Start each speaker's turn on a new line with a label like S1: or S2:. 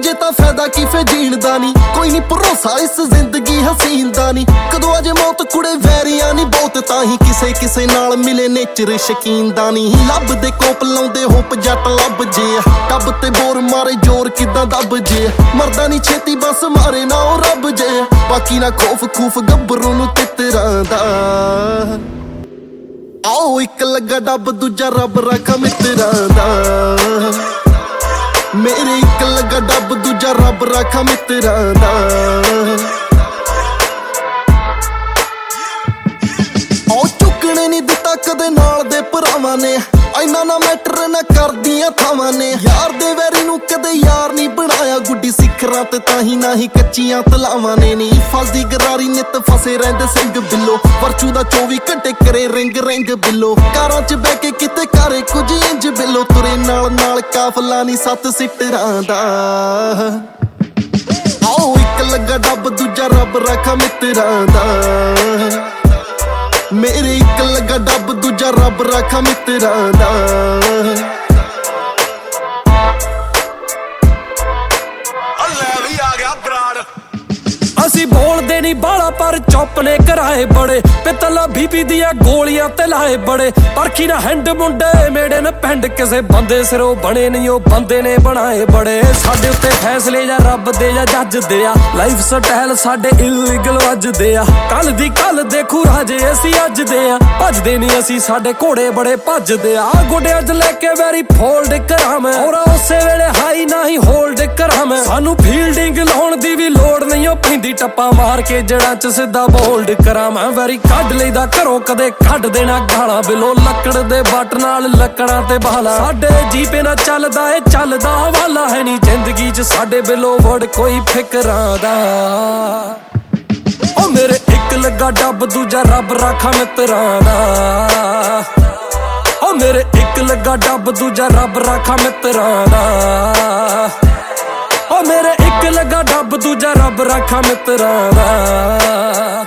S1: ਜੇ ਤਾਂ ਫਾਇਦਾ ਕੀ ਫੇ ਜੀਣ ਦਾ ਨੀ। ਕੋਈ ਨੀ ਭਰੋਸਾ ਇਸ ਜ਼ਿੰਦਗੀ ਹਸੀਨ ਦਾ ਨੀ। ਕਦੋਂ ਅਜੇ ਮੌਤ ਕੁੜੇ ਵੈਰੀਆਂ ਨੀ ਬਹੁਤ, ਤਾਂ ਹੀ ਕਿਸੇ ਕਿਸੇ ਨਾਲ ਮਿਲੇ ਨੇਚਰ ਸ਼ਕੀਨ ਦਾ ਨੀ। ਲੱਭਦੇ ਕੋਪ ਲਾਉਂਦੇ ਹੋਪ ਜੱਟ ਲੱਭ ਜੇ, ਟੱਬ ਤੇ ਬੋਰ ਮਾਰੇ ਜ਼ੋਰ ਕਿੱਦਾਂ ਦੱਬ ਜੇ। ਮਰਦਾ ਨੀ ਛੇਤੀ ਬਸ ਮਾਰੇ ਨਾ ਉਹ ਰੱਬ ਜੇ, ਬਾਕੀ ਨਾ ਖੋਫ ਖੂਫ ਗੱਭਰੂ ਨੂੰ ਤਿੱਤਰਾਂ ਦਾ। ਆਓ ਇੱਕ ਲੱਗਾ ਡੱਬ ਦੂਜਾ ਰੱਬ ਰਾਖਾ ਮਿੱਤਰਾਂ ਦਾ। ਮੇਰੇ ਇੱਕ ਲੱਗਾ ਡੱਬ ਦੂਜਾ ਰੱਬ ਰਾਖਾ ਮਿੱਤਰਾਂ ਦਾ। ਉਹ ਚੁੱਕਣੇ ਨੀ ਦਿੱਤਾ ਕਦੇ ਨਾਲ ਦੇ ਭਰਾਵਾਂ ਨੇ, ਇੰਨਾ ਨਾ ਮੈਟਰ ਨਾ ਕਰਦੀਆਂ ਥਾਵਾਂ ਨੇ। ਯਾਰ ਦੇ ਵੈਰੀ ਨੂੰ ਕਦੇ ਯਾਰ ਨੀ ਬਣਾਇਆ, ਗੁੱਡੀ ਸਿਖਰਾਂ ਤੇ ਤਾਂ ਹੀ ਨਾ ਹੀ ਕੱਚੀਆਂ ਤਲਾਵਾਂ ਨੇ। ਨੀ ਫਸਦੀ ਗਰਾਰੀ ਨਿੱਤ ਫਸੇ ਰਹਿੰਦੇ ਸਿੰਘ ਬਿੱਲੋ, ਵਰਚੂ ਦਾ 24 ਘੰਟੇ ਕਰੇ ਰਿੰਗ ਰਿੰਗ ਬਿੱਲੋ। ਕਾਰਾਂ ਚ ਬਹਿ ਕੇ ਕਿਤੇ ਕਰੇ ਕੁਝ ਇੰਜ ਬਿੱਲੋ, ਤੁਰੇ ਨਾਲ ਨਾਲ ਕਾਫਲਾ ਨੀ 7 ਸਿੱਟਰਾਂ ਦਾ। ਆਓ ਇੱਕ ਲੱਗਾ ਡੱਬ ਦੂਜਾ ਰੱਬ ਰਾਖਾ ਮਿੱਤਰਾਂ ਦਾ। ਮੇਰੇ ਇੱਕ ਲੱਗਾ ਡੱਬ ਦੂਜਾ ਰੱਬ ਰਾਖਾ ਮਿੱਤਰਾਂ ਦਾ।
S2: ਅਸੀਂ ਬੋਲਦੇ ਨੀ ਬਾਲਾ ਪਰ ਚੁੱਪ ਨੇ ਕਰਾਏ ਬੜੇ, ਪਿੱਤਲਾ ਬੀਬੀ ਦੀਆਂ ਗੋਲੀਆਂ ਤੇ ਲਾਏ ਬੜੇ। ਪਰਖੀ ਨਾ ਹੈਂਡ ਮੁੰਡੇ ਮੇੜੇ ਨੇ ਪਿੰਡ, ਕਿਸੇ ਬੰਦੇ ਸਿਰੋਂ ਬਣੇ ਨਹੀਂ ਉਹ ਬੰਦੇ ਨੇ ਬਣਾਏ ਬੜੇ। ਸਾਡੇ ਉੱਤੇ ਫੈਸਲੇ ਜਾਂ ਰੱਬ ਦੇ ਜਾਂ ਜੱਜ ਦੇ ਆ, ਲਾਈਫ ਸਟਾਈਲ ਸਾਡੇ ਇਲੀਗਲ ਵੱਜਦੇ ਆ। ਕੱਲ ਦੀ ਕੱਲ ਦੇਖੂ ਰਾਜੇ ਅਸੀਂ ਅੱਜ ਦੇ ਆ, ਭੱਜਦੇ ਨਹੀਂ ਅਸੀਂ ਸਾਡੇ ਘੋੜੇ ਬੜੇ ਭੱਜਦੇ ਆ। ਗੋਡਿਆਂ 'ਚ ਲੈ ਕੇ ਵੈਰੀ ਫੋਲਡ ਕਰਾਂ ਮੈਂ, ਔਰ ਉਸੇ ਵੇਲੇ ਹਾਈ ਨਾ ਹੀ ਹੋਲਡ ਕਰਾਂ ਮੈਂ। ਸਾਨੂੰ ਫੀਲਡਿੰਗ ਲਾਉਣ ਦੀ ਵੀ ਲੋੜ ਨਹੀਂ ਉਹ ਪੈਂਦੀ, ਟੱਪਾ ਮਾਰ ਕੇ ਜੜਾਂ 'ਚ ਸਿੱਧਾ ਬੋਲਡ ਕਰਾਂ ਮੈਂ। ਵੈਰੀ ਕੱਢ ਲਈਦਾ ਘਰੋਂ ਕਦੇ ਕੱਢ ਦੇਣਾ ਗਾਲਾਂ ਬਿਲੋ, ਲੱਕੜ ਦੇ ਬੱਟ ਨਾਲ ਲੱਕੜਾਂ ਤੇ ਬਾਲਾ। ਸਾਡੇ ਜੀਪੇ ਨਾ ਚੱਲਦਾ ਏ ਚੱਲਦਾ ਹਵਾਲਾ, ਹੈ ਨੀ ਜ਼ਿੰਦਗੀ 'ਚ ਸਾਡੇ ਬਿਲੋ ਵੜ ਕੋਈ ਫਿਕਰਾਂ ਦਾ। ਓ ਮੇਰੇ ਇੱਕ ਲੱਗਾ ਡੱਬ ਦੂਜਾ ਰੱਬ ਰਾਖਾ ਮਿੱਤਰਾਂ ਦਾ। ਓ ਮੇਰੇ ਇੱਕ ਲੱਗਾ ਡੱਬ ਦੂਜਾ ਰੱਬ ਰਾਖਾ ਮਿੱਤਰਾਂ ਦਾ। ਓ ਮੇਰੇ ਇੱਕ ਲੱਗਾ ਡੱਬ ਦੂਜਾ ਰੱਬ ਰਾਖਾ ਮਿੱਤਰਾਂ ਦਾ।